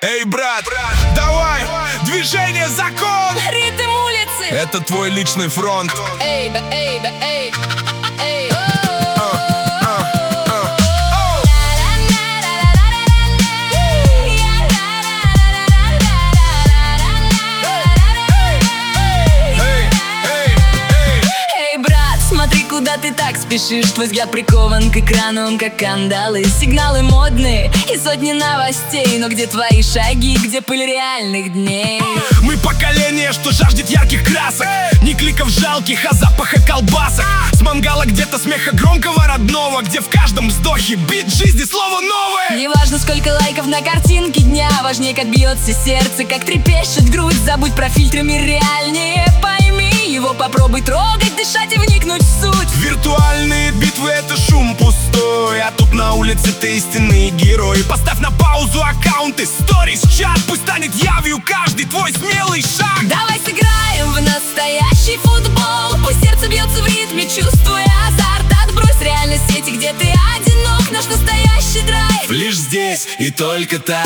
Эй, брат, давай, движение закон. Ритм улицы. Это твой личный фронт. Эй, да, эй, да, эй, эй. Смотри, куда ты так спешишь. Твой взгляд прикован к экрану, он как кандалы. Сигналы модные и сотни новостей. Но где твои шаги, где пыль реальных дней? Мы поколение, что жаждет ярких красок. Не кликов жалких, а запаха колбасок. С мангала где-то смеха громкого родного, где в каждом вздохе бит жизни слово новое. Неважно, сколько лайков на картинке дня, важнее, как бьется сердце, как трепещет грудь. Забудь про фильтры, мир реальнее. Пойми его, попробуй трогать, дышать и вникнуть в суть. Виртуальные битвы — это шум пустой, а тут на улице ты истинный герой. Поставь на паузу аккаунты, сторис, чат. Пусть станет явью каждый твой смелый шаг. Давай сыграем в настоящий футбол. Пусть сердце бьется в ритме, чувствуя азарт. Отбрось реальность сети, где ты одинок. Наш настоящий драйв лишь здесь и только так.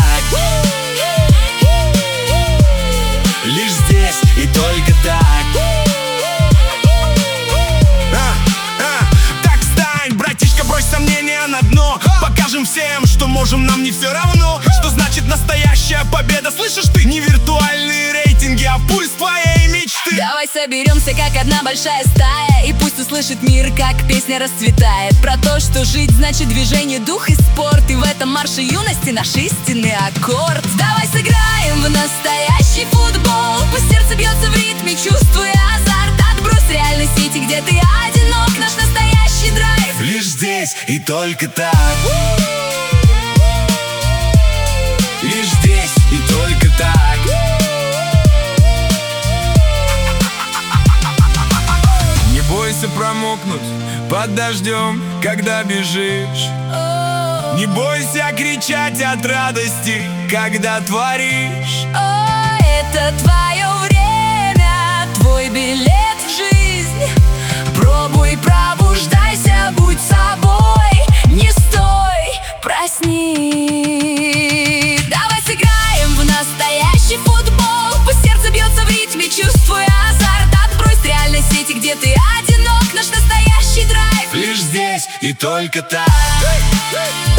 Лишь здесь и только так. Так стань, братишка, брось сомнения на дно. Покажем всем, что можем, нам не все равно. Что значит настоящая победа, слышишь ты? Не виртуальные рейтинги, а пульс твоей мечты. Давай соберемся, как одна большая стая, и пусть услышит мир, как песня расцветает. Про то, что жить значит движение, дух и спорт. И в этом марше юности наш истинный аккорд. Давай сыграем в настоящий футбол. Пусть сердце бьется в ритме, чувствуя азарт. Отбрось реальность сети, где ты одинок. Наш настоящий драйв лишь здесь и только так. Лишь здесь и только так. Не бойся промокнуть под дождем, когда бежишь. Не бойся кричать от радости, когда творишь. О, это твое время, твой билет в жизнь. Пробуй, пробуждайся, будь собой. Не стой, проснись. Давай сыграем в настоящий футбол. Пусть сердце бьется в ритме, чувствуя азарт. Отбрось реальность сети, где ты одинок. Наш настоящий драйв лишь здесь и только так.